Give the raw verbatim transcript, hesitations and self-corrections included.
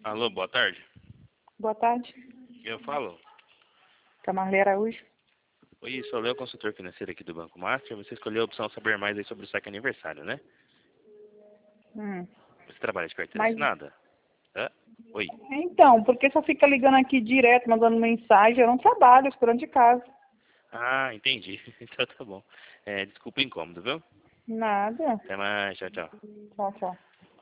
Alô, boa tarde. Boa tarde. Eu falo. Camarley Araújo. Oi, sou o Léo, consultor financeiro aqui do Banco Master. Você escolheu a opção saber mais aí sobre o saque aniversário, né? Hum. Você trabalha de carteira Mas, assinada? Hã? Oi. então, por que só fica ligando aqui direto, mandando mensagem? Eu não trabalho, esperando de casa. Ah, entendi. Então tá bom. É, desculpa o incômodo, viu? Nada. Até mais, tchau, tchau. Tchau, tchau.